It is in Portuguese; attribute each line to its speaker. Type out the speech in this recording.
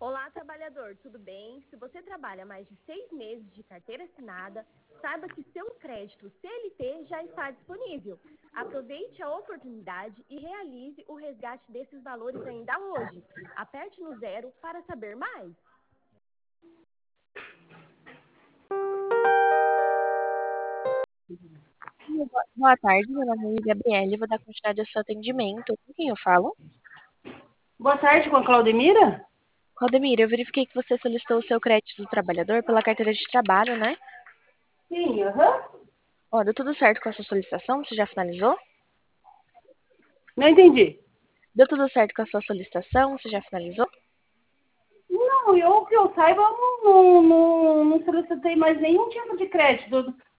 Speaker 1: Olá, trabalhador, tudo bem? Se você trabalha mais de 6 meses de carteira assinada, saiba que seu crédito CLT já está disponível. Aproveite a oportunidade e realize o resgate desses valores ainda hoje. Aperte no 0 para saber mais.
Speaker 2: Boa tarde, meu nome é Gabriele, vou dar continuidade ao seu atendimento. Com quem eu falo?
Speaker 3: Boa tarde, com a Claudemira?
Speaker 2: Claudemira, eu verifiquei que você solicitou o seu crédito do trabalhador pela carteira de trabalho, né?
Speaker 3: Sim, aham.
Speaker 2: Ó, deu tudo certo com a sua solicitação? Você já finalizou?
Speaker 3: Não entendi.
Speaker 2: Deu tudo certo com a sua solicitação? Você já finalizou?
Speaker 3: Não, que eu saiba, não solicitei mais nenhum tipo de crédito.